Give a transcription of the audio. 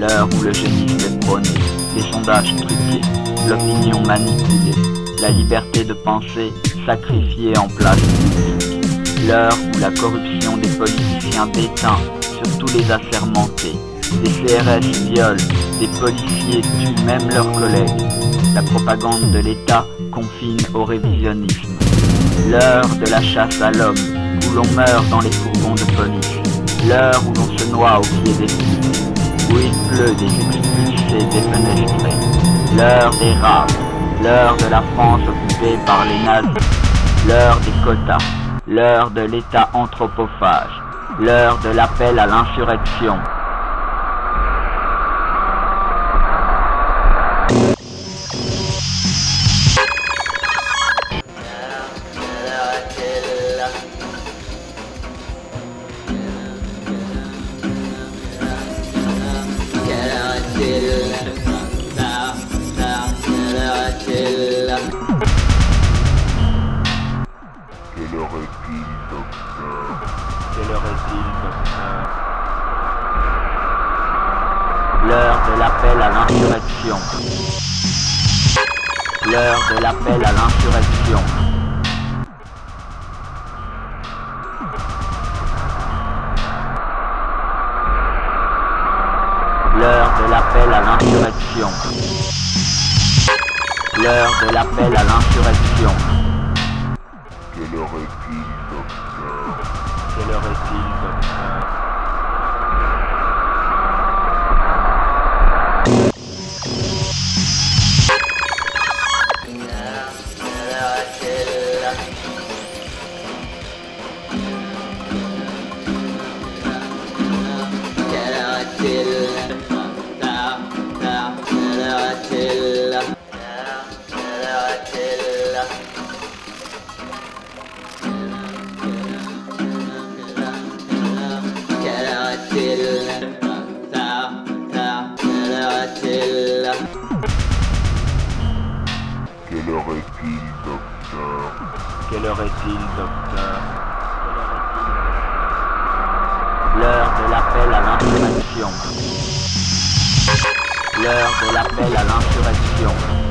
l'heure où le génisme est prôné, les sondages truqués, l'opinion manipulée, la liberté de penser sacrifiée en place publique, l'heure où la corruption des politiciens déteint sur tous les assermentés, des CRS violent, des policiers tuent même leurs collègues, la propagande de l'État confine au révisionnisme, l'heure de la chasse à l'homme, où l'on meurt dans les fourgons de police, l'heure où l'on se noie au pied des putes, où il pleut des expulsés défenestrés, l'heure des raves, l'heure de la France occupée par les nazis, l'heure des quotas, l'heure de l'État anthropophage, l'heure de l'appel à l'insurrection. Quelle heure est-il, docteur? L'heure de l'appel à l'insurrection. L'heure de l'appel à l'insurrection. L'heure de l'appel à l'insurrection. L'heure de l'appel à l'insurrection. Quelle heure est-il, docteur? Quelle heure est-il, docteur? Quelle heure est-il, docteur? Quelle heure est-il, docteur? L'heure de l'appel à l'insurrection. L'heure de l'appel à l'insurrection.